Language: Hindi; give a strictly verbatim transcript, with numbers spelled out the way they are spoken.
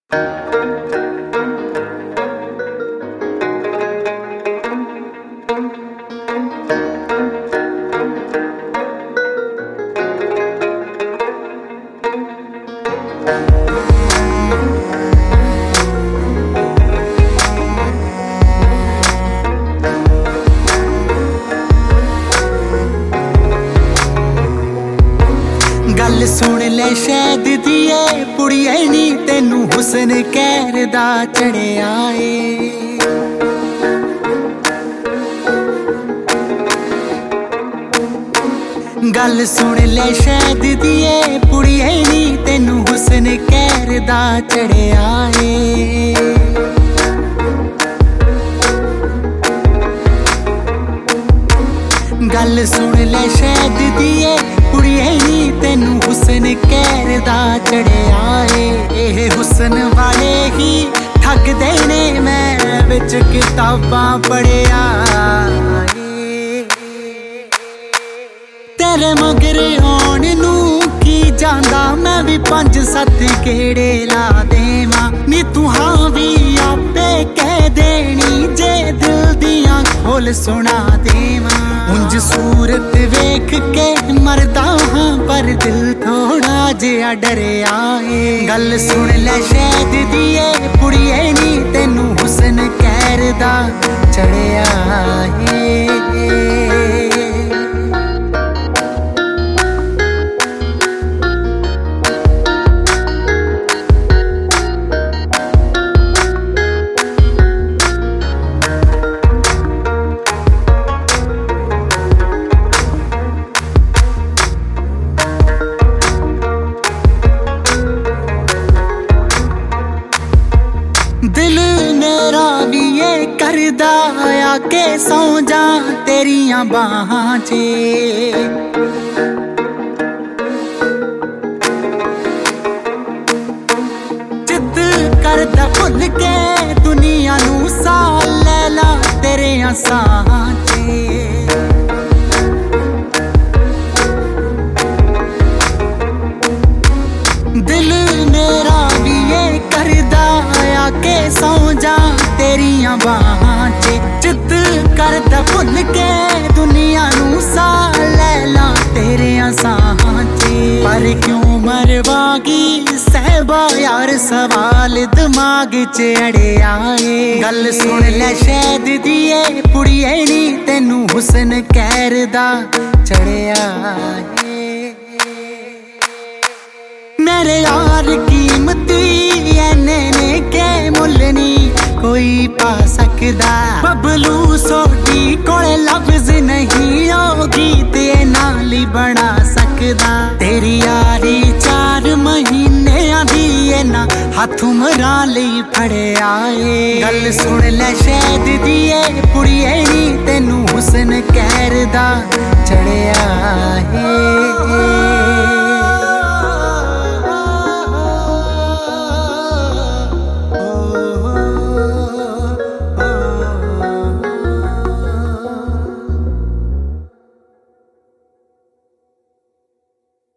गल सुन ले शहद दिए पुड़िए नी तेनू हुस्न कहर दा चढ़िया ए। गल सुन ले शहद दिए पुड़िए नी तेनू हुस्न कहर दा चढ़िया ए। गल सुन ले शहद दिए कुड़िए नी तेनू हुस्न कहर दा चढ़िया ए। हुस्न वाले ही ठगदे ने मैं विच किताबां पढ़िया ए। तेरे मगर आउण नू की जांदा मैं भी पंज सत्त गेड़े ला देवां नी तू हां भी आपे कह देनी जे दिल दियां खोल सुना देवां। उंज सूरत वेख के मरदा हां पर दिल थोड़ा जिहा डरिया ए। गल सुन ले शहद दिए पुड़िए नी तेनू हुस्न कहर दा चढ़िया ए। दिल मेरा भी ये करदा आके सौ जा तेरियां बाहां च। जिद करदा भुल के दुनिया नू सा ले ला तेरे साहां च। दिल मेरा भी ये करदा के सौ जा तेरियां बाहां च। जिद करदा भुल के दुनिया नू सा ले ला तेरे साहां च। पर क्यों मरवागी सहबा यार सवाल दिमाग च अड़िया ए। गल सुन ले शहद दिए पुड़िए नी तेनू हुस्न कहर दा चढ़िया ए। मेरे यार कीमती एने ने के मुल नी कोई पा सकदा। बबलू सोडी कोले लफ्ज नहीं ओ गीत नाल ही बना सकदा। तेरी यारी चार महीने दी ना हाथ उमरा लई फड़िया ए। गल सुन ले शहद दिए पुड़िए नी तेनू हुस्न कहर दा चढ़िया ए।